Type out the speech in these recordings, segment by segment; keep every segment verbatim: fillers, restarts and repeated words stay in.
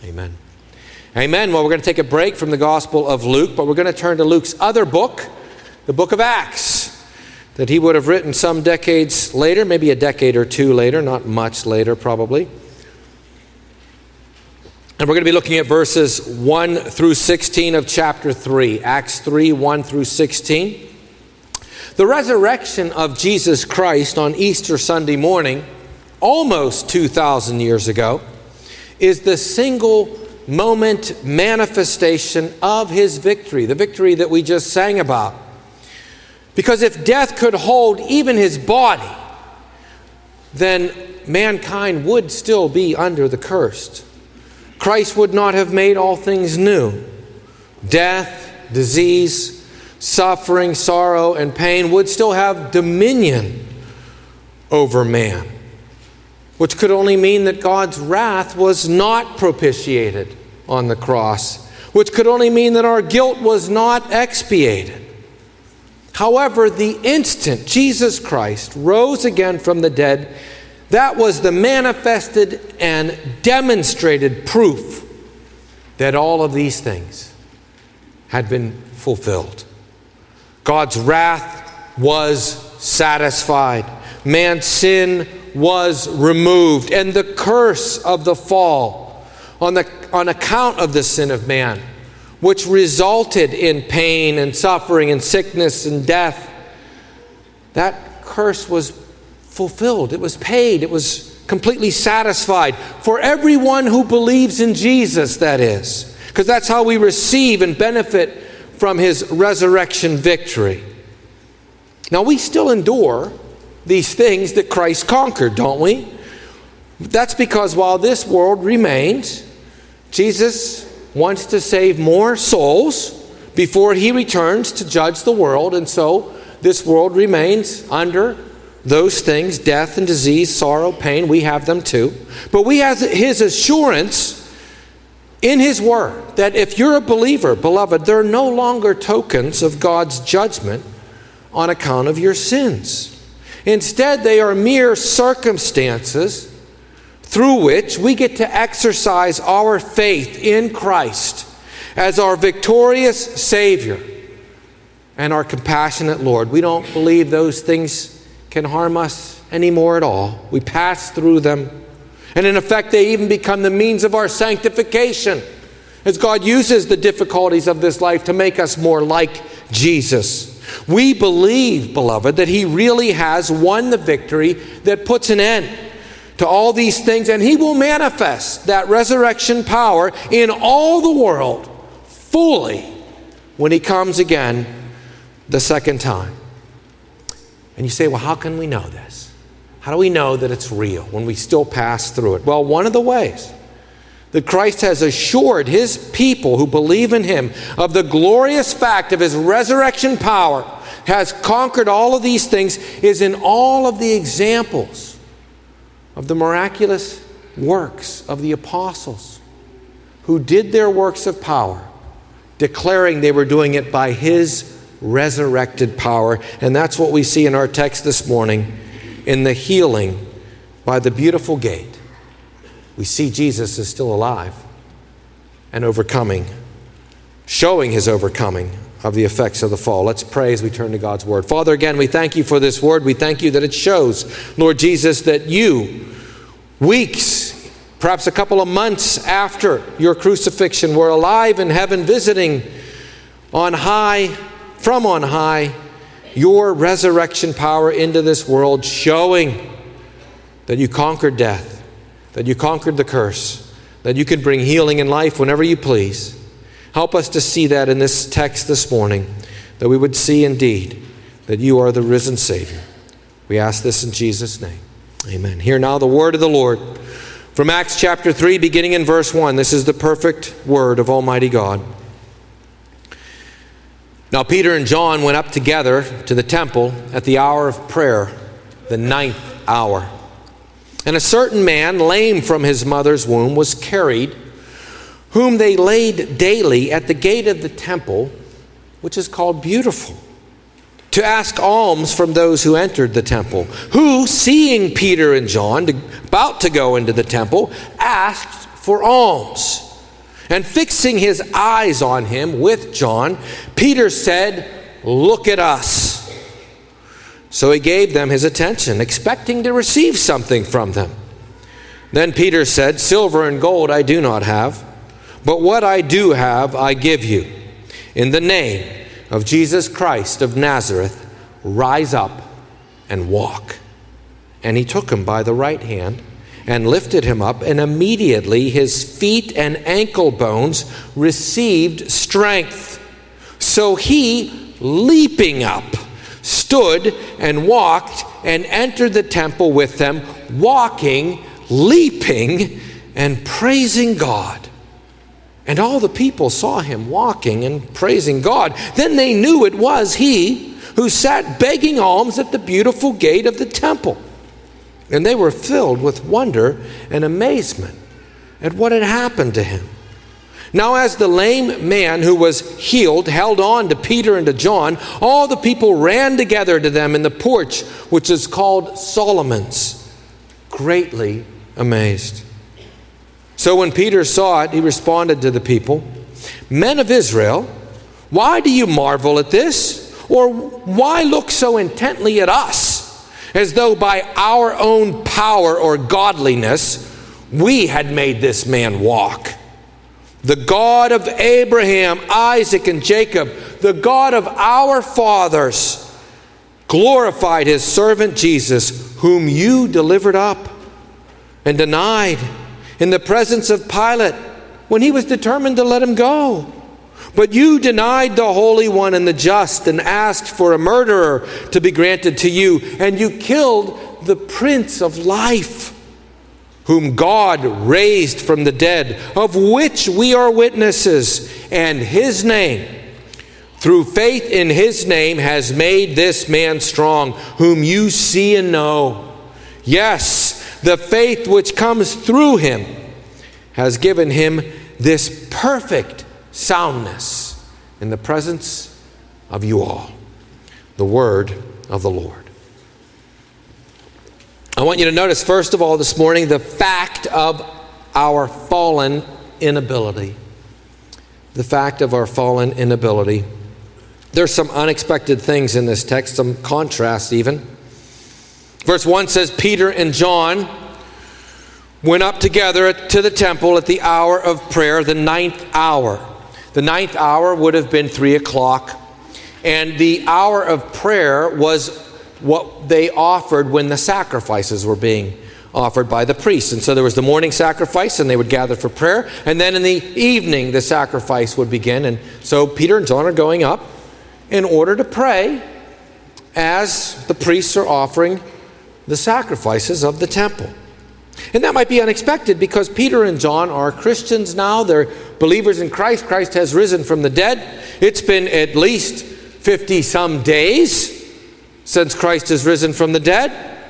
Amen. Amen. Well, we're going to take a break from the Gospel of Luke, but we're going to turn to Luke's other book, the book of Acts, that he would have written some decades later, maybe a decade or two later, not much later probably. And we're going to be looking at verses one through sixteen of chapter three, Acts three, one through sixteen. The resurrection of Jesus Christ on Easter Sunday morning, almost two thousand years ago, is the single moment manifestation of his victory, the victory that we just sang about. Because if death could hold even his body, then mankind would still be under the curse. Christ would not have made all things new. Death, disease, suffering, sorrow, and pain would still have dominion over man, which could only mean that God's wrath was not propitiated on the cross, which could only mean that our guilt was not expiated. However, the instant Jesus Christ rose again from the dead, that was the manifested and demonstrated proof that all of these things had been fulfilled. God's wrath was satisfied. Man's sin was removed, and the curse of the fall on the on account of the sin of man, which resulted in pain and suffering and sickness and death, that curse was fulfilled. It was paid. It was completely satisfied for everyone who believes in Jesus, that is, because that's how we receive and benefit from his resurrection victory. Now, we still endure these things that Christ conquered, don't we? That's because while this world remains, Jesus wants to save more souls before he returns to judge the world, and so this world remains under those things, death and disease, sorrow, pain. We have them too. But we have his assurance in his word that if you're a believer, beloved, they're no longer tokens of God's judgment on account of your sins. Instead, they are mere circumstances through which we get to exercise our faith in Christ as our victorious Savior and our compassionate Lord. We don't believe those things can harm us anymore at all. We pass through them. And in effect, they even become the means of our sanctification as God uses the difficulties of this life to make us more like Jesus. We believe, beloved, that he really has won the victory that puts an end to all these things, and he will manifest that resurrection power in all the world fully when he comes again the second time. And you say, well, how can we know this? How do we know that it's real when we still pass through it? Well, one of the ways that Christ has assured his people who believe in him of the glorious fact of his resurrection power, has conquered all of these things, is in all of the examples of the miraculous works of the apostles who did their works of power, declaring they were doing it by his resurrected power. And that's what we see in our text this morning in the healing by the beautiful gate. We see Jesus is still alive and overcoming, showing his overcoming of the effects of the fall. Let's pray as we turn to God's word. Father, again, we thank you for this word. We thank you that it shows, Lord Jesus, that you, weeks, perhaps a couple of months after your crucifixion, were alive in heaven, visiting on high, from on high, your resurrection power into this world, showing that you conquered death, that you conquered the curse, that you can bring healing and life whenever you please. Help us to see that in this text this morning, that we would see indeed that you are the risen Savior. We ask this in Jesus' name. Amen. Hear now the word of the Lord from Acts chapter three, beginning in verse one. This is the perfect word of Almighty God. Now Peter and John went up together to the temple at the hour of prayer, the ninth hour. And a certain man, lame from his mother's womb, was carried, whom they laid daily at the gate of the temple, which is called Beautiful, to ask alms from those who entered the temple, who, seeing Peter and John to, about to go into the temple, asked for alms. And fixing his eyes on him with John, Peter said, "Look at us." So he gave them his attention, expecting to receive something from them. Then Peter said, "Silver and gold I do not have, but what I do have I give you. In the name of Jesus Christ of Nazareth, rise up and walk." And he took him by the right hand and lifted him up, and immediately his feet and ankle bones received strength. So he, leaping up, stood and walked and entered the temple with them, walking, leaping, and praising God. And all the people saw him walking and praising God. Then they knew it was he who sat begging alms at the beautiful gate of the temple. And they were filled with wonder and amazement at what had happened to him. Now as the lame man who was healed held on to Peter and to John, all the people ran together to them in the porch, which is called Solomon's, greatly amazed. So when Peter saw it, he responded to the people, "Men of Israel, why do you marvel at this? Or why look so intently at us, as though by our own power or godliness we had made this man walk? The God of Abraham, Isaac, and Jacob, the God of our fathers, glorified his servant Jesus, whom you delivered up and denied in the presence of Pilate when he was determined to let him go. But you denied the Holy One and the just and asked for a murderer to be granted to you, and you killed the Prince of Life, whom God raised from the dead, of which we are witnesses. And his name, through faith in his name, has made this man strong, whom you see and know. Yes, the faith which comes through him has given him this perfect soundness in the presence of you all." The word of the Lord. I want you to notice, first of all, this morning, the fact of our fallen inability. The fact of our fallen inability. There's some unexpected things in this text, some contrast even. Verse one says, Peter and John went up together to the temple at the hour of prayer, the ninth hour. The ninth hour would have been three o'clock. And the hour of prayer was what they offered when the sacrifices were being offered by the priests. And so there was the morning sacrifice, and they would gather for prayer. And then in the evening, the sacrifice would begin. And so Peter and John are going up in order to pray as the priests are offering the sacrifices of the temple. And that might be unexpected because Peter and John are Christians now. They're believers in Christ. Christ has risen from the dead. It's been at least fifty some days since Christ has risen from the dead.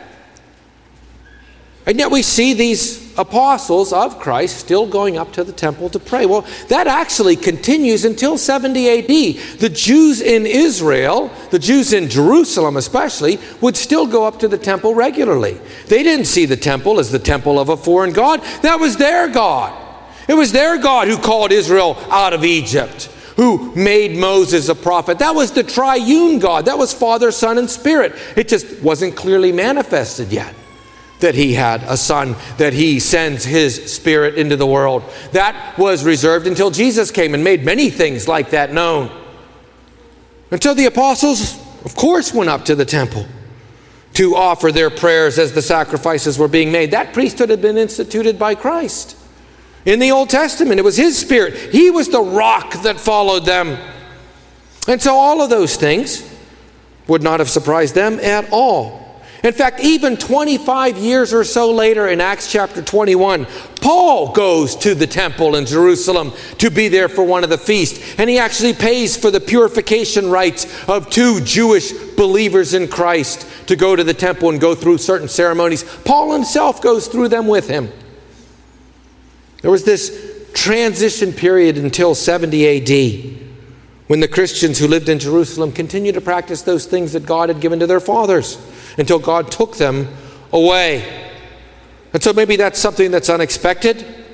And yet we see these apostles of Christ still going up to the temple to pray. Well, that actually continues until seventy A D. The Jews in Israel, the Jews in Jerusalem especially, would still go up to the temple regularly. They didn't see the temple as the temple of a foreign god. That was their God. It was their God who called Israel out of Egypt, who made Moses a prophet. That was the triune God. That was Father, Son, and Spirit. It just wasn't clearly manifested yet that he had a son, that he sends his Spirit into the world. That was reserved until Jesus came and made many things like that known. Until the apostles, of course, went up to the temple to offer their prayers as the sacrifices were being made. That priesthood had been instituted by Christ. In the Old Testament, it was his Spirit. He was the rock that followed them. And so all of those things would not have surprised them at all. In fact, even twenty-five years or so later in Acts chapter twenty-one, Paul goes to the temple in Jerusalem to be there for one of the feasts. And he actually pays for the purification rites of two Jewish believers in Christ to go to the temple and go through certain ceremonies. Paul himself goes through them with him. There was this transition period until seventy A D when the Christians who lived in Jerusalem continued to practice those things that God had given to their fathers until God took them away. And so maybe that's something that's unexpected.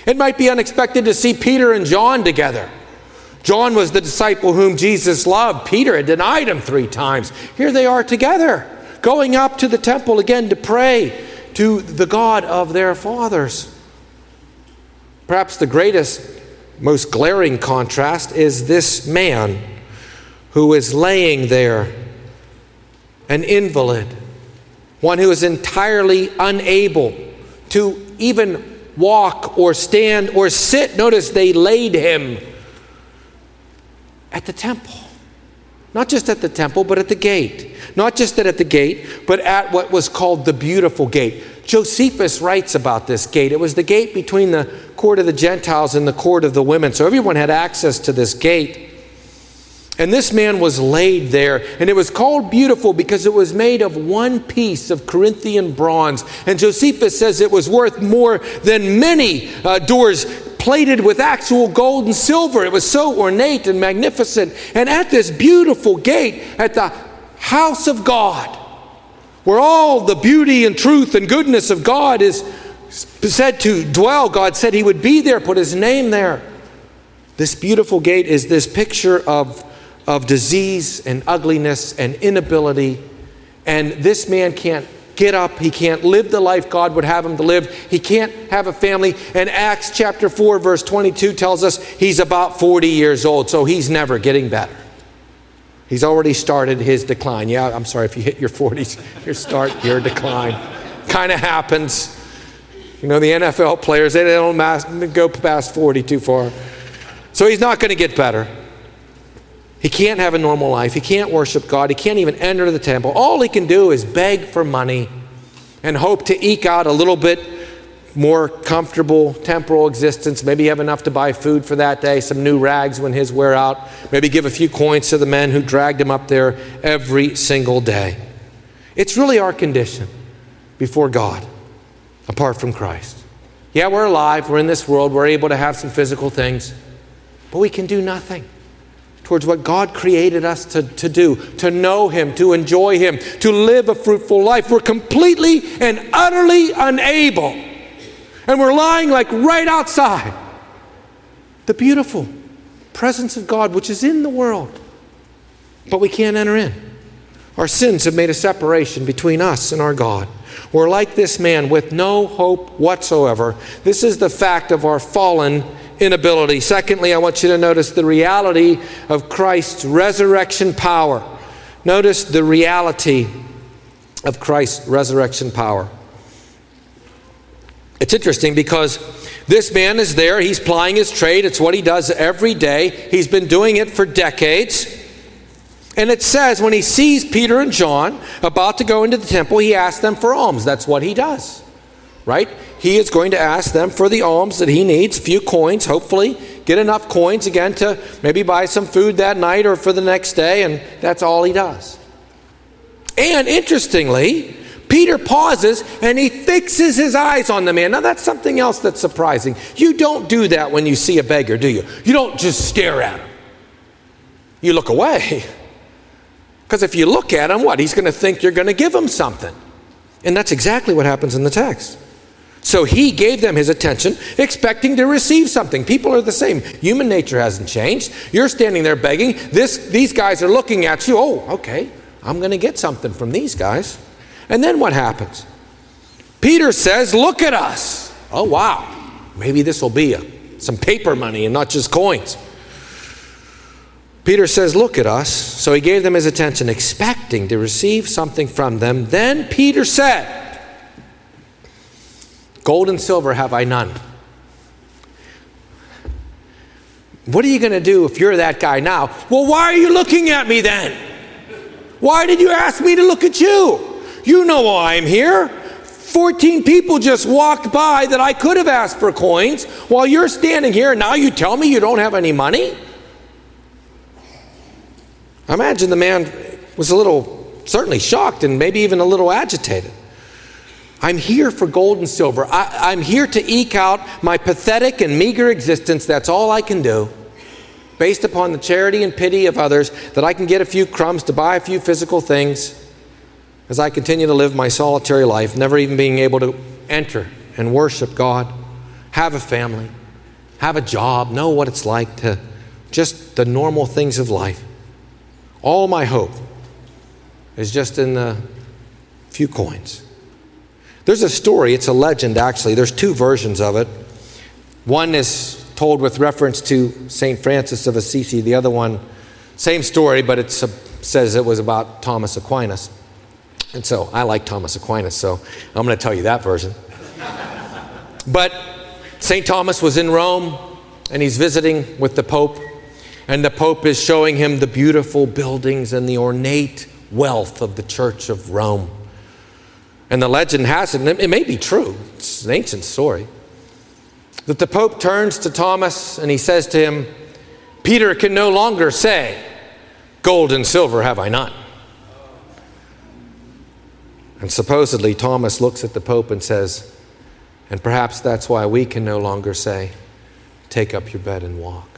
It might be unexpected to see Peter and John together. John was the disciple whom Jesus loved. Peter had denied him three times. Here they are together, going up to the temple again to pray to the God of their fathers. Perhaps the greatest, most glaring contrast is this man who is laying there, an invalid, one who is entirely unable to even walk or stand or sit. Notice they laid him at the temple. Not just at the temple, but at the gate. Not just at the gate, but at what was called the Beautiful Gate. Josephus writes about this gate. It was the gate between the court of the Gentiles and the court of the women. So everyone had access to this gate. And this man was laid there. And it was called beautiful because it was made of one piece of Corinthian bronze. And Josephus says it was worth more than many uh, doors plated with actual gold and silver. It was so ornate and magnificent. And at this beautiful gate, at the house of God, where all the beauty and truth and goodness of God is said to dwell, God said he would be there, put his name there. This beautiful gate is this picture of, of disease and ugliness and inability. And this man can't get up. He can't live the life God would have him to live. He can't have a family. And Acts chapter four, verse twenty-two tells us he's about forty years old, so he's never getting better. He's already started his decline. Yeah, I'm sorry, if you hit your forties, your start your decline. Kind of happens. You know, the N F L players, they don't mass, go past forty too far. So he's not going to get better. He can't have a normal life. He can't worship God. He can't even enter the temple. All he can do is beg for money and hope to eke out a little bit more comfortable temporal existence. Maybe have enough to buy food for that day, some new rags when his wear out. Maybe give a few coins to the men who dragged him up there every single day. It's really our condition before God, apart from Christ. Yeah, we're alive. We're in this world. We're able to have some physical things. But we can do nothing towards what God created us to, to do, to know him, to enjoy him, to live a fruitful life. We're completely and utterly unable. And we're lying like right outside the beautiful presence of God, which is in the world. But we can't enter in. Our sins have made a separation between us and our God. We're like this man with no hope whatsoever. This is the fact of our fallen inability. Secondly, I want you to notice the reality of Christ's resurrection power. Notice the reality of Christ's resurrection power. It's interesting because this man is there. He's plying his trade. It's what he does every day. He's been doing it for decades. And it says when he sees Peter and John about to go into the temple, he asks them for alms. That's what he does, right? He is going to ask them for the alms that he needs, a few coins, hopefully, get enough coins again to maybe buy some food that night or for the next day, and that's all he does. And interestingly, Peter pauses and he fixes his eyes on the man. Now that's something else that's surprising. You don't do that when you see a beggar, do you? You don't just stare at him. You look away. Because if you look at him, what? He's going to think you're going to give him something. And that's exactly what happens in the text. So he gave them his attention, expecting to receive something. People are the same. Human nature hasn't changed. You're standing there begging. This, these guys are looking at you. Oh, okay, I'm going to get something from these guys. And then what happens? Peter says, look at us. Oh, wow. Maybe this will be a, some paper money and not just coins. Peter says, look at us. So he gave them his attention, expecting to receive something from them. Then Peter said, gold and silver have I none. What are you going to do if you're that guy now? Well, why are you looking at me then? Why did you ask me to look at you? You know why I'm here. fourteen people just walked by that I could have asked for coins while you're standing here and now you tell me you don't have any money? I imagine the man was a little, certainly shocked and maybe even a little agitated. I'm here for gold and silver. I, I'm here to eke out my pathetic and meager existence. That's all I can do. Based upon the charity and pity of others, that I can get a few crumbs to buy a few physical things as I continue to live my solitary life, never even being able to enter and worship God, have a family. have a job, know what it's like to just the normal things of life. All my hope is just in the few coins. There's a story, it's a legend actually. There's two versions of it. One is told with reference to Saint Francis of Assisi. The other one, same story, but it says it was about Thomas Aquinas. And so I like Thomas Aquinas, so I'm going to tell you that version. But Saint Thomas was in Rome, and he's visiting with the Pope, and the Pope is showing him the beautiful buildings and the ornate wealth of the Church of Rome. And the legend has it, and it may be true, it's an ancient story, that the Pope turns to Thomas and he says to him, Peter can no longer say, gold and silver have I none. And supposedly Thomas looks at the Pope and says, and perhaps that's why we can no longer say, take up your bed and walk.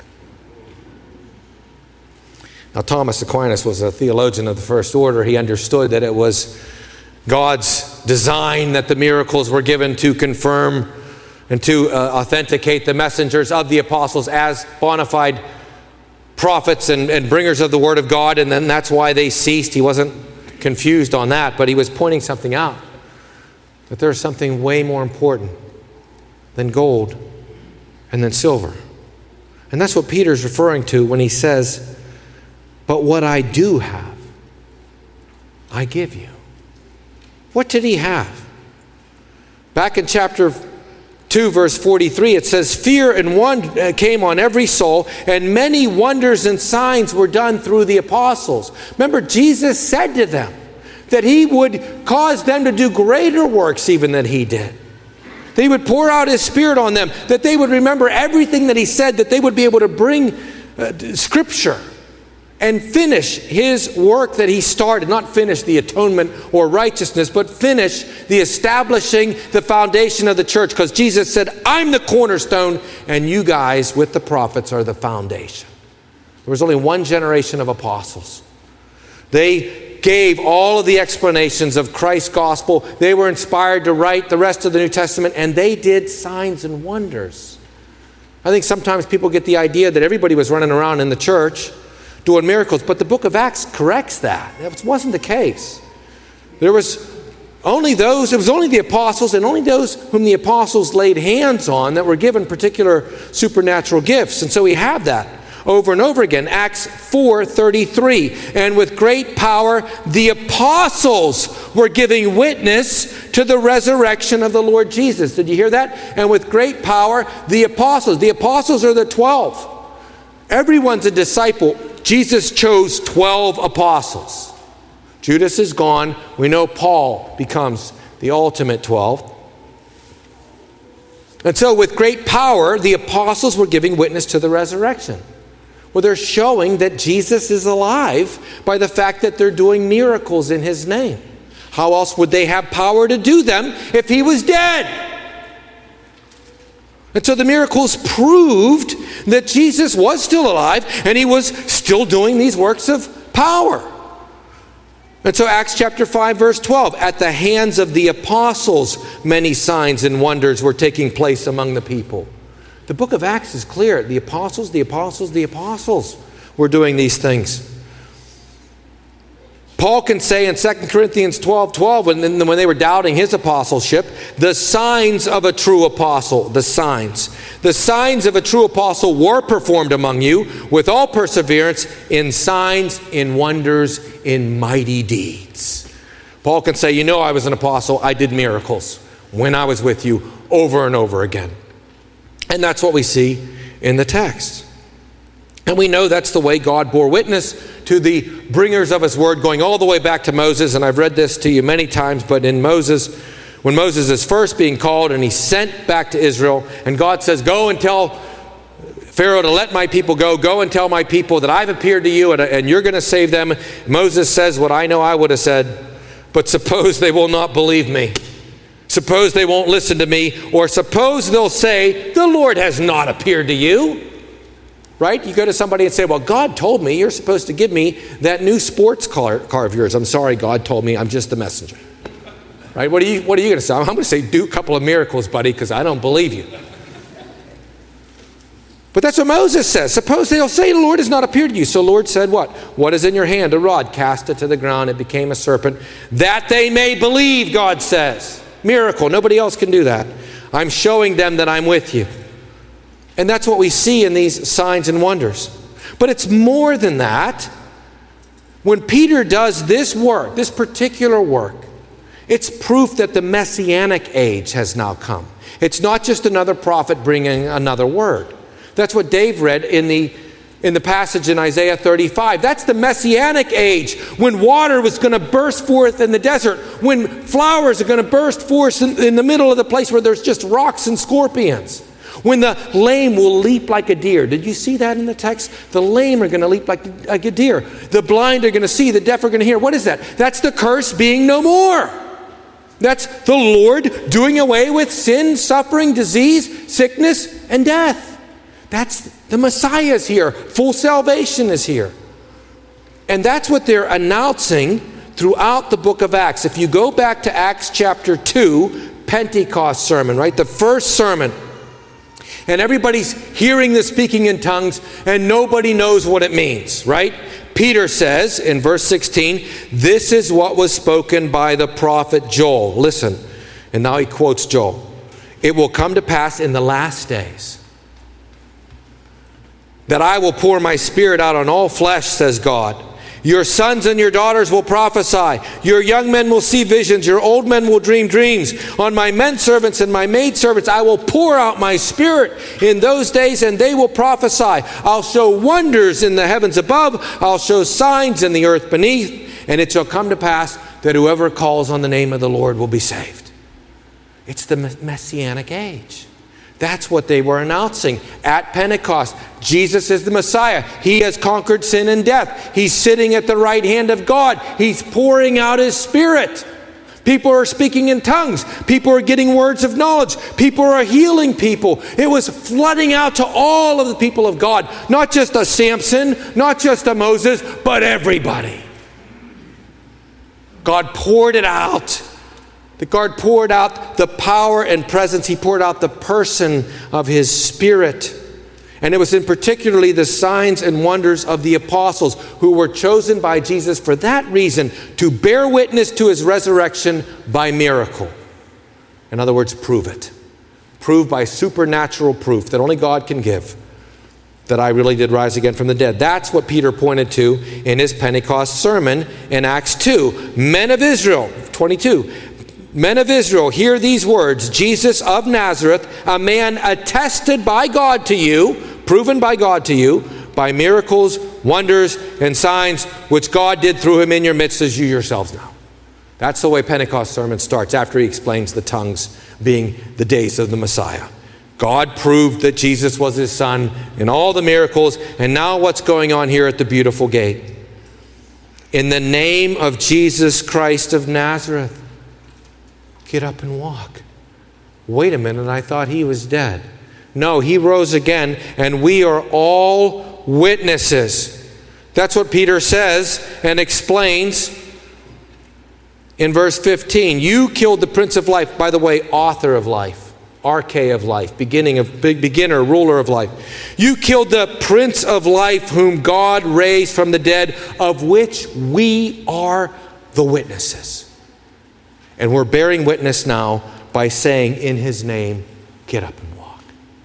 Now Thomas Aquinas was a theologian of the first order. He understood that it was God's design that the miracles were given to confirm and to uh, authenticate the messengers of the apostles as bona fide prophets and, and bringers of the word of God, and then that's why they ceased. He wasn't confused on that, but he was pointing something out, that there's something way more important than gold and than silver. And that's what Peter's referring to when he says, but what I do have, I give you. What did he have? Back in chapter two, verse forty-three, it says, fear and wonder came on every soul, and many wonders and signs were done through the apostles. Remember, Jesus said to them that he would cause them to do greater works even than he did. That he would pour out his Spirit on them, that they would remember everything that he said, that they would be able to bring uh, Scripture and finish his work that he started. Not finish the atonement or righteousness, but finish the establishing the foundation of the church. Because Jesus said, I'm the cornerstone, and you guys with the prophets are the foundation. There was only one generation of apostles. They gave all of the explanations of Christ's gospel. They were inspired to write the rest of the New Testament, and they did signs and wonders. I think sometimes people get the idea that everybody was running around in the church doing miracles, but the book of Acts corrects that. That wasn't the case. There was only those, it was only the apostles and only those whom the apostles laid hands on that were given particular supernatural gifts. And so we have that over and over again. Acts four thirty-three, and with great power the apostles were giving witness to the resurrection of the Lord Jesus. Did you hear that? And with great power the apostles. The apostles are the twelve. Everyone's a disciple. Jesus chose twelve apostles. Judas is gone. We know Paul becomes the ultimate twelve. And so with great power, the apostles were giving witness to the resurrection. Well, they're showing that Jesus is alive by the fact that they're doing miracles in his name. How else would they have power to do them if he was dead? And so the miracles proved that Jesus was still alive and he was still doing these works of power. And so Acts chapter five, verse twelve, at the hands of the apostles, many signs and wonders were taking place among the people. The book of Acts is clear. The apostles, the apostles, the apostles were doing these things. Paul can say in Second Corinthians twelve twelve, when, when they were doubting his apostleship, the signs of a true apostle, the signs. The signs of a true apostle were performed among you with all perseverance in signs, in wonders, in mighty deeds. Paul can say, you know, I was an apostle. I did miracles when I was with you over and over again. And that's what we see in the text. And we know that's the way God bore witness to the bringers of his word, going all the way back to Moses. And I've read this to you many times, but in Moses, when Moses is first being called and he's sent back to Israel, and God says, go and tell Pharaoh to let my people go. Go and tell my people that I've appeared to you and, and you're going to save them. Moses says what I know I would have said, but suppose they will not believe me. Suppose they won't listen to me, or suppose they'll say, the Lord has not appeared to you. Right? You go to somebody and say, well, God told me you're supposed to give me that new sports car, car of yours. I'm sorry, God told me. I'm just the messenger. Right? What are you, what are you going to say? I'm going to say, do a couple of miracles, buddy, because I don't believe you. But that's what Moses says. Suppose they'll say, the Lord has not appeared to you. So the Lord said what? What is in your hand? A rod. Cast it to the ground. It became a serpent. That they may believe, God says. Miracle. Nobody else can do that. I'm showing them that I'm with you. And that's what we see in these signs and wonders. But it's more than that. When Peter does this work, this particular work, it's proof that the Messianic age has now come. It's not just another prophet bringing another word. That's what Dave read in the, in the passage in Isaiah thirty-five. That's the Messianic age, when water was going to burst forth in the desert, when flowers are going to burst forth in, in the middle of the place where there's just rocks and scorpions. When the lame will leap like a deer. Did you see that in the text? The lame are going to leap like, like a deer. The blind are going to see. The deaf are going to hear. What is that? That's the curse being no more. That's the Lord doing away with sin, suffering, disease, sickness, and death. That's the Messiah is here. Full salvation is here. And that's what they're announcing throughout the book of Acts. If you go back to Acts chapter two, Pentecost sermon, right? The first sermon. And everybody's hearing the speaking in tongues and nobody knows what it means, right? Peter says in verse sixteen, this is what was spoken by the prophet Joel. Listen, and now he quotes Joel. It will come to pass in the last days that I will pour my spirit out on all flesh, says God. Your sons and your daughters will prophesy. Your young men will see visions. Your old men will dream dreams. On my men servants and my maid servants I will pour out my spirit in those days, and they will prophesy. I'll show wonders in the heavens above. I'll show signs in the earth beneath. And it shall come to pass that whoever calls on the name of the Lord will be saved. It's the Messianic age. That's what they were announcing at Pentecost. Jesus is the Messiah. He has conquered sin and death. He's sitting at the right hand of God. He's pouring out His Spirit. People are speaking in tongues. People are getting words of knowledge. People are healing people. It was flooding out to all of the people of God. Not just a Samson, not just a Moses, but everybody. God poured it out. The God poured out the power and presence. He poured out the person of His Spirit. And it was in particularly the signs and wonders of the apostles, who were chosen by Jesus for that reason, to bear witness to His resurrection by miracle. In other words, prove it. Prove by supernatural proof that only God can give that I really did rise again from the dead. That's what Peter pointed to in his Pentecost sermon in Acts two. Men of Israel, twenty-two. Men of Israel, hear these words. Jesus of Nazareth, a man attested by God to you, proven by God to you, by miracles, wonders, and signs, which God did through Him in your midst, as you yourselves know. That's the way Pentecost sermon starts, after he explains the tongues being the days of the Messiah. God proved that Jesus was His Son in all the miracles, and now what's going on here at the beautiful gate? In the name of Jesus Christ of Nazareth, get up and walk. Wait a minute, I thought He was dead. No, He rose again, and we are all witnesses. That's what Peter says and explains in verse fifteen. You killed the Prince of Life, by the way, author of life, arche of life, beginning of big beginner, ruler of life. You killed the Prince of Life, whom God raised from the dead, of which we are the witnesses. And we're bearing witness now by saying in His name, get up and walk.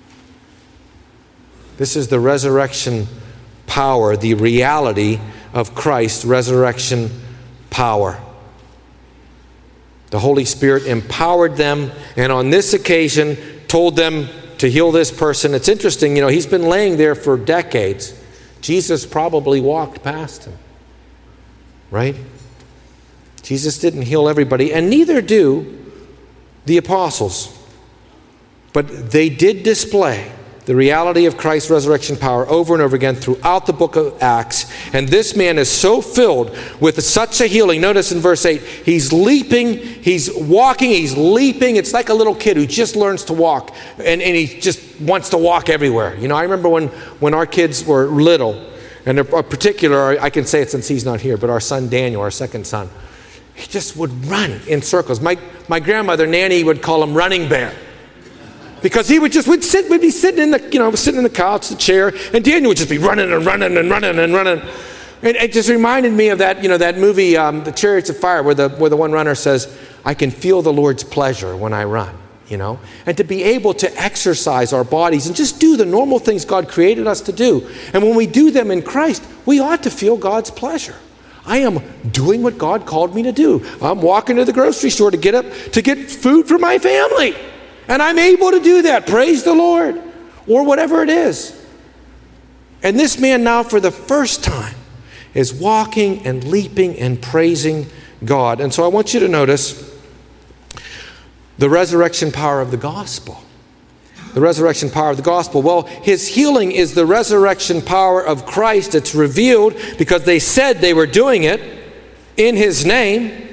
This is the resurrection power, the reality of Christ's resurrection power. The Holy Spirit empowered them, and on this occasion told them to heal this person. It's interesting, you know, he's been laying there for decades. Jesus probably walked past him, right? Jesus didn't heal everybody, and neither do the apostles. But they did display the reality of Christ's resurrection power over and over again throughout the book of Acts. And this man is so filled with such a healing. Notice in verse eight, he's leaping, he's walking, he's leaping. It's like a little kid who just learns to walk, and, and he just wants to walk everywhere. You know, I remember when, when our kids were little, and in particular, I can say it since he's not here, but our son Daniel, our second son, he just would run in circles. My, my grandmother, Nanny, would call him Running Bear. because he would just, would sit, would be sitting in the, you know, sitting in the couch, the chair, and Daniel would just be running and running and running and running. And it just reminded me of that, you know, that movie, um, The Chariots of Fire, where the, where the one runner says, I can feel the Lord's pleasure when I run, you know. And to be able to exercise our bodies and just do the normal things God created us to do. And when we do them in Christ, we ought to feel God's pleasure. I am doing what God called me to do. I'm walking to the grocery store to get up, to get food for my family. And I'm able to do that. Praise the Lord. Or whatever it is. And this man now, for the first time, is walking and leaping and praising God. And so I want you to notice the resurrection power of the gospel. The resurrection power of the gospel. Well, his healing is the resurrection power of Christ. It's revealed because they said they were doing it in his name.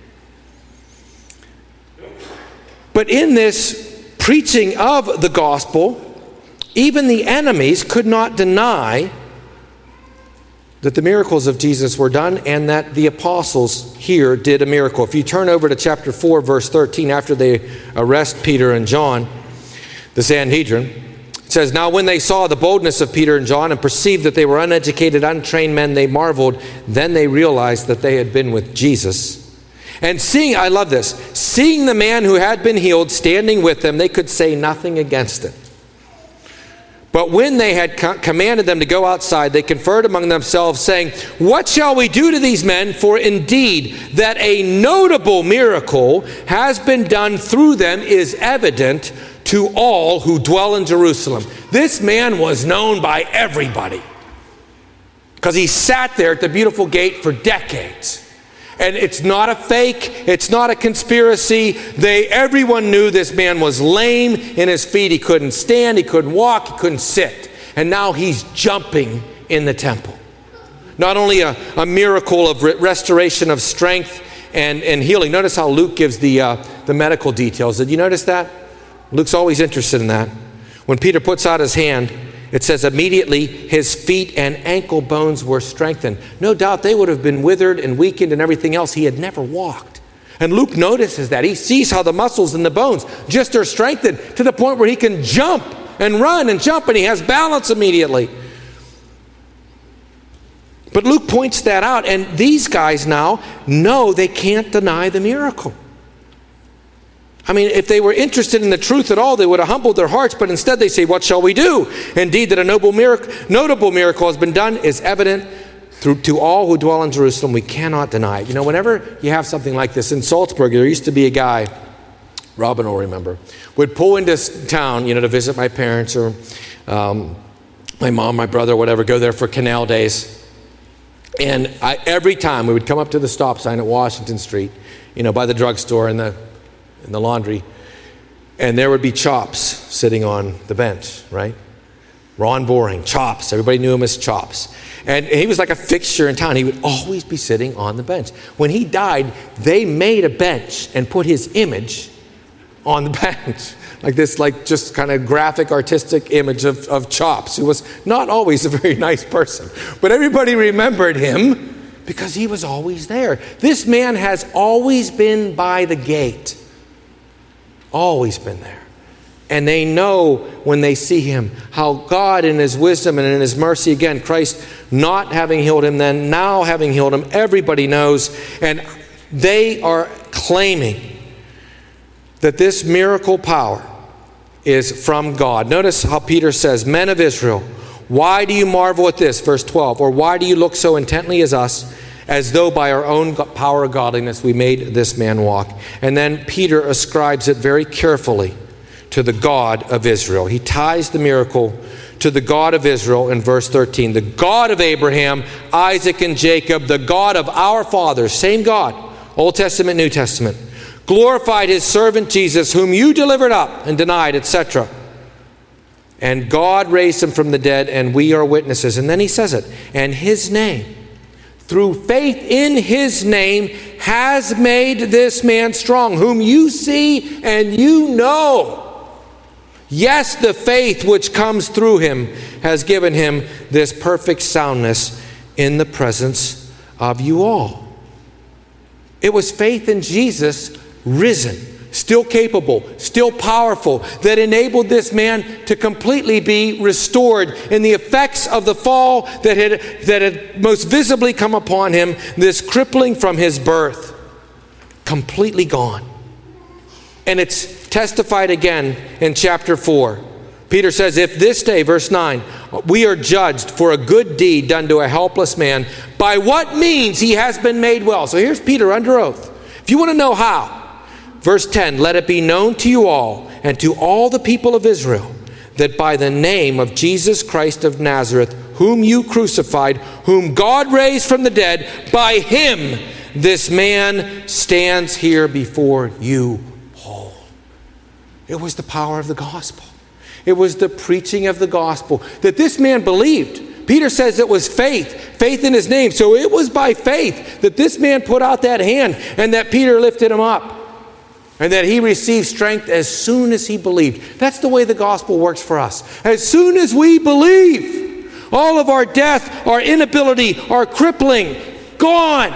But in this preaching of the gospel, even the enemies could not deny that the miracles of Jesus were done and that the apostles here did a miracle. If you turn over to chapter four, verse thirteen, after they arrest Peter and John, the Sanhedrin, it says, now when they saw the boldness of Peter and John and perceived that they were uneducated, untrained men, they marveled. Then they realized that they had been with Jesus. And seeing, I love this, seeing the man who had been healed standing with them, they could say nothing against it. But when they had co- commanded them to go outside, they conferred among themselves, saying, what shall we do to these men? For indeed that a notable miracle has been done through them is evident to all who dwell in Jerusalem. This man was known by everybody because he sat there at the beautiful gate for decades. And it's not a fake. It's not a conspiracy. They, everyone knew this man was lame in his feet. He couldn't stand. He couldn't walk. He couldn't sit. And now he's jumping in the temple. Not only a, a miracle of re- restoration of strength and, and healing. Notice how Luke gives the, uh, the medical details. Did you notice that? Luke's always interested in that. When Peter puts out his hand, it says immediately his feet and ankle bones were strengthened. No doubt they would have been withered and weakened and everything else. He had never walked. And Luke notices that. He sees how the muscles and the bones just are strengthened to the point where he can jump and run and jump and he has balance immediately. But Luke points that out, and these guys now know they can't deny the miracle. I mean, if they were interested in the truth at all, they would have humbled their hearts, but instead they say, what shall we do? Indeed, that a notable miracle, notable miracle has been done is evident through, to all who dwell in Jerusalem. We cannot deny it. You know, whenever you have something like this, in Salzburg, there used to be a guy, Robin will remember, would pull into town, you know, to visit my parents or um, my mom, my brother, whatever, go there for canal days. And I, every time we would come up to the stop sign at Washington Street, you know, by the drugstore and the in the laundry, and there would be Chops sitting on the bench, right? Ron Boring, Chops. Everybody knew him as Chops. And he was like a fixture in town. He would always be sitting on the bench. When he died, they made a bench and put his image on the bench. Like this, like just kind of graphic, artistic image of, of Chops, who was not always a very nice person. But everybody remembered him because he was always there. This man has always been by the gate. Always been there. And they know when they see him how God in his wisdom and in his mercy, again, Christ not having healed him then, now having healed him, everybody knows. And they are claiming that this miracle power is from God. Notice how Peter says, men of Israel, why do you marvel at this? Verse twelve, or why do you look so intently as us, as though by our own power of godliness we made this man walk? And then Peter ascribes it very carefully to the God of Israel. He ties the miracle to the God of Israel in verse thirteen. The God of Abraham, Isaac, and Jacob, the God of our fathers, same God, Old Testament, New Testament, glorified his servant Jesus, whom you delivered up and denied, et cetera. And God raised him from the dead, and we are witnesses. And then he says it, and his name, through faith in his name, has made this man strong, whom you see and you know. Yes, the faith which comes through him has given him this perfect soundness in the presence of you all. It was faith in Jesus risen, still capable, still powerful, that enabled this man to completely be restored in the effects of the fall that had, that had most visibly come upon him, this crippling from his birth, completely gone. And it's testified again in chapter four. Peter says, if this day, verse nine, we are judged for a good deed done to a helpless man, by what means he has been made well. So here's Peter under oath. If you want to know how, verse ten, let it be known to you all and to all the people of Israel that by the name of Jesus Christ of Nazareth, whom you crucified, whom God raised from the dead, by him this man stands here before you whole. It was the power of the gospel. It was the preaching of the gospel that this man believed. Peter says it was faith, faith in his name. So it was by faith that this man put out that hand and that Peter lifted him up and that he received strength as soon as he believed. That's the way the gospel works for us. As soon as we believe, all of our death, our inability, our crippling, gone.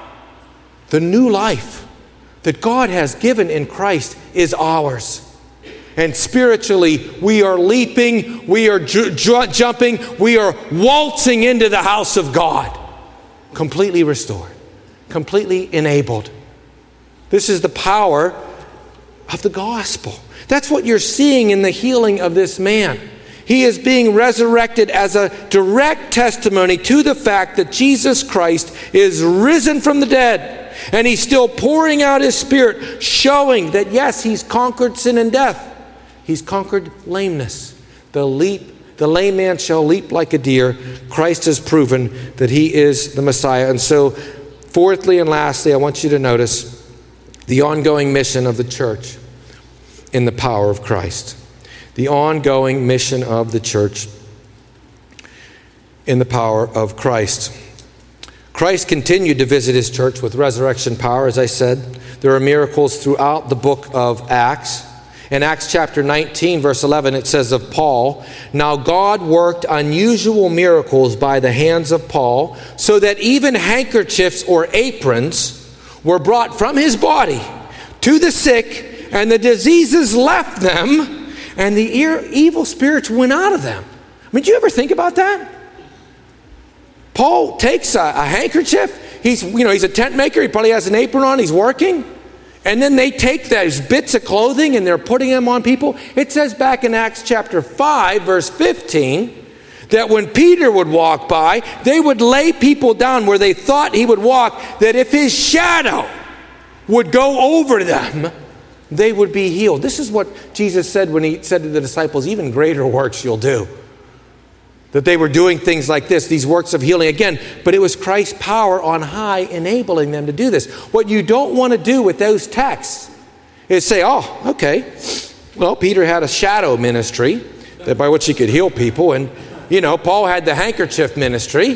The new life that God has given in Christ is ours. And spiritually, we are leaping, we are ju- ju- jumping, we are waltzing into the house of God. Completely restored, completely enabled. This is the power of the gospel. That's what you're seeing in the healing of this man. He is being resurrected as a direct testimony to the fact that Jesus Christ is risen from the dead. And he's still pouring out his Spirit, showing that yes, he's conquered sin and death. He's conquered lameness. The leap, the lame man shall leap like a deer. Christ has proven that he is the Messiah. And so, fourthly and lastly, I want you to notice the ongoing mission of the church in the power of Christ. The ongoing mission of the church in the power of Christ. Christ continued to visit his church with resurrection power, as I said. There are miracles throughout the book of Acts. In Acts chapter nineteen, verse eleven, it says of Paul, now God worked unusual miracles by the hands of Paul, so that even handkerchiefs or aprons were brought from his body to the sick, and the diseases left them, and the evil spirits went out of them. I mean, do you ever think about that? Paul takes a, a handkerchief. He's, you know, he's a tent maker. He probably has an apron on. He's working. And then they take those bits of clothing and they're putting them on people. It says back in Acts chapter five, verse fifteen, that when Peter would walk by, they would lay people down where they thought he would walk, that if his shadow would go over them, they would be healed. This is what Jesus said when he said to the disciples, even greater works you'll do. That they were doing things like this, these works of healing again, but it was Christ's power on high enabling them to do this. What you don't want to do with those texts is say, oh, okay, well, Peter had a shadow ministry that by which he could heal people, and, you know, Paul had the handkerchief ministry.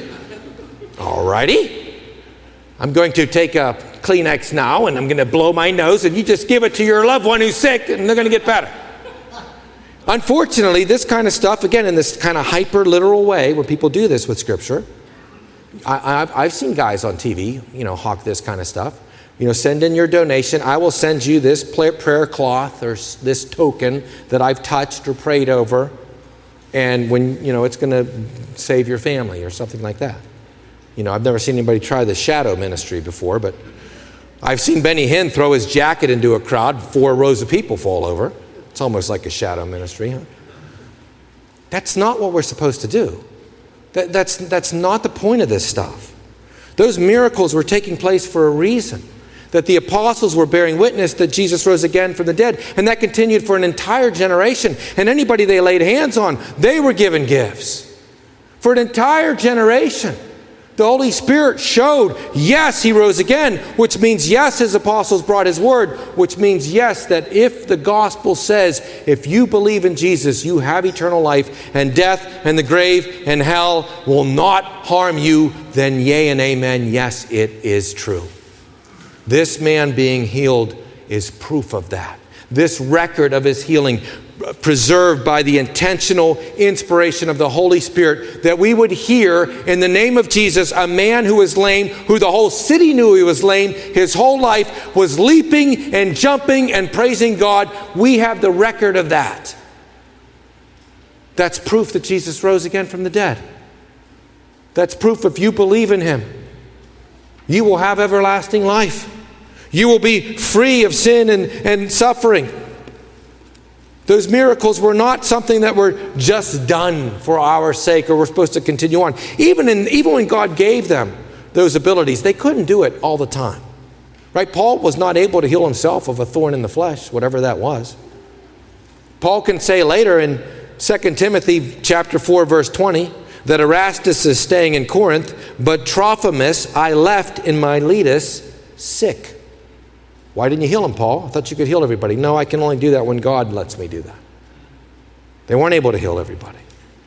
All righty. I'm going to take a Kleenex now, and I'm going to blow my nose, and you just give it to your loved one who's sick, and they're going to get better. Unfortunately, this kind of stuff, again, in this kind of hyper-literal way, where people do this with Scripture, I, I've, I've seen guys on T V, you know, hawk this kind of stuff. You know, send in your donation. I will send you this prayer cloth or this token that I've touched or prayed over, and when, you know, it's going to save your family or something like that. You know, I've never seen anybody try the shadow ministry before, but I've seen Benny Hinn throw his jacket into a crowd, four rows of people fall over. It's almost like a shadow ministry. Huh? That's not what we're supposed to do. That, that's, that's not the point of this stuff. Those miracles were taking place for a reason. That the apostles were bearing witness that Jesus rose again from the dead. And that continued for an entire generation. And anybody they laid hands on, they were given gifts. For an entire generation. The Holy Spirit showed, yes, he rose again, which means, yes, his apostles brought his word, which means, yes, that if the gospel says, if you believe in Jesus, you have eternal life, and death and the grave and hell will not harm you, then yea and amen, yes, it is true. This man being healed is proof of that. this record of his healing, preserved by the intentional inspiration of the Holy Spirit, that we would hear in the name of Jesus, a man who was lame, who the whole city knew he was lame, his whole life was leaping and jumping and praising God. We have the record of that. That's proof that Jesus rose again from the dead. That's proof if you believe in him, you will have everlasting life. You will be free of sin and, and suffering. Those miracles were not something that were just done for our sake or we're supposed to continue on. Even, in, even when God gave them those abilities, they couldn't do it all the time. Right? Paul was not able to heal himself of a thorn in the flesh, whatever that was. Paul can say later in Second Timothy chapter four, verse twenty, that Erastus is staying in Corinth, but Trophimus I left in Miletus sick. Why didn't you heal him, Paul? I thought you could heal everybody. No, I can only do that when God lets me do that. They weren't able to heal everybody.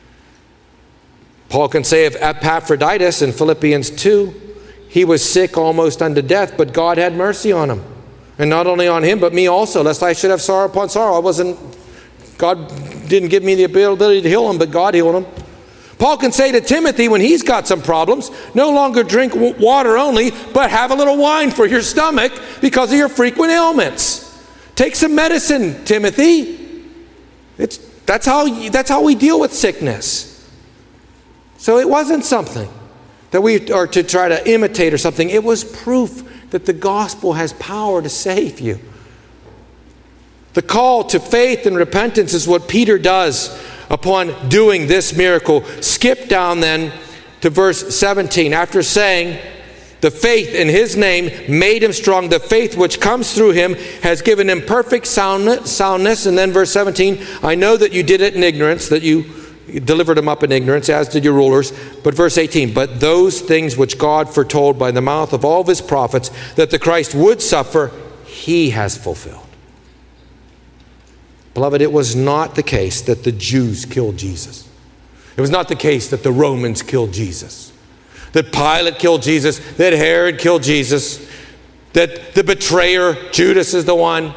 Paul can say of Epaphroditus in Philippians two, he was sick almost unto death, but God had mercy on him. And not only on him, but me also, lest I should have sorrow upon sorrow. I wasn't, God didn't give me the ability to heal him, but God healed him. Paul can say to Timothy when he's got some problems, no longer drink water only, but have a little wine for your stomach because of your frequent ailments. Take some medicine, Timothy. It's, that's how, that's how we deal with sickness. So it wasn't something that we are to try to imitate or something. It was proof that the gospel has power to save you. The call to faith and repentance is what Peter does upon doing this miracle. Skip down then to verse seventeen. After saying, the faith in his name made him strong. The faith which comes through him has given him perfect soundness. And then verse seventeen, I know that you did it in ignorance, that you delivered him up in ignorance, as did your rulers. But verse eighteen, but those things which God foretold by the mouth of all of his prophets, that the Christ would suffer, he has fulfilled. Beloved, it was not the case that the Jews killed Jesus. It was not the case that the Romans killed Jesus, that Pilate killed Jesus, that Herod killed Jesus, that the betrayer, Judas, is the one.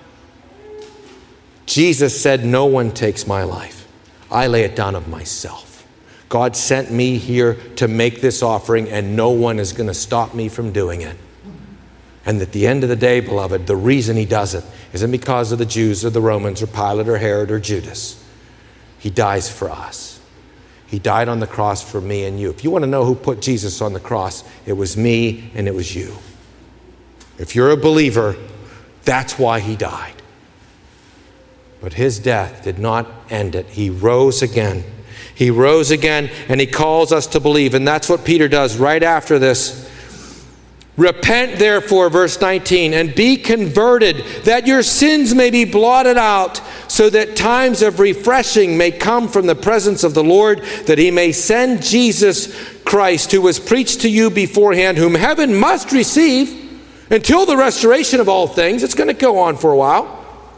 Jesus said, no one takes my life. I lay it down of myself. God sent me here to make this offering, and no one is going to stop me from doing it. And at the end of the day, beloved, the reason he does it isn't because of the Jews or the Romans or Pilate or Herod or Judas. He dies for us. He died on the cross for me and you. If you want to know who put Jesus on the cross, it was me and it was you. If you're a believer, that's why he died. But his death did not end it. He rose again. He rose again, and he calls us to believe. And that's what Peter does right after this. Repent therefore, verse nineteen, and be converted, that your sins may be blotted out, so that times of refreshing may come from the presence of the Lord, that he may send Jesus Christ, who was preached to you beforehand, whom heaven must receive until the restoration of all things. It's going to go on for a while.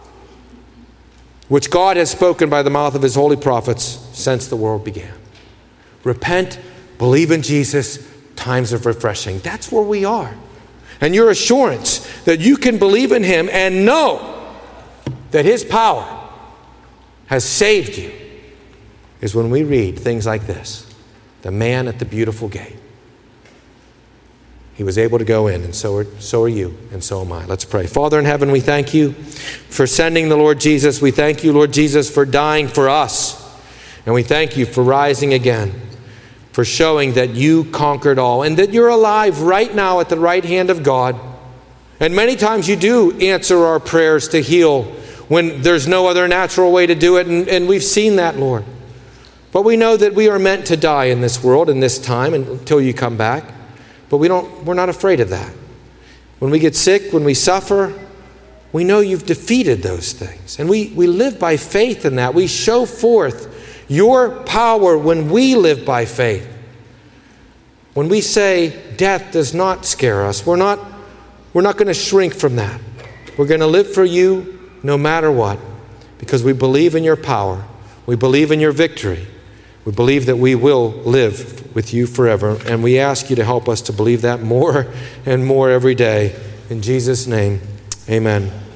Which God has spoken by the mouth of his holy prophets since the world began. Repent, believe in Jesus, times of refreshing. That's where we are. And your assurance that you can believe in him and know that his power has saved you is when we read things like this. The man at the beautiful gate. He was able to go in, and so are, so are you, and so am I. Let's pray. Father in heaven, we thank you for sending the Lord Jesus. We thank you, Lord Jesus, for dying for us. And we thank you for rising again, for showing that you conquered all and that you're alive right now at the right hand of God. And many times you do answer our prayers to heal when there's no other natural way to do it, and, and we've seen that, Lord. But we know that we are meant to die in this world in this time until you come back. But we don't, we're not afraid of that. When we get sick, when we suffer, we know you've defeated those things. And we, we live by faith in that. We show forth your power when we live by faith. When we say death does not scare us, we're not, we're not going to shrink from that. We're going to live for you no matter what, because we believe in your power. We believe in your victory. We believe that we will live with you forever, and we ask you to help us to believe that more and more every day. In Jesus' name, amen.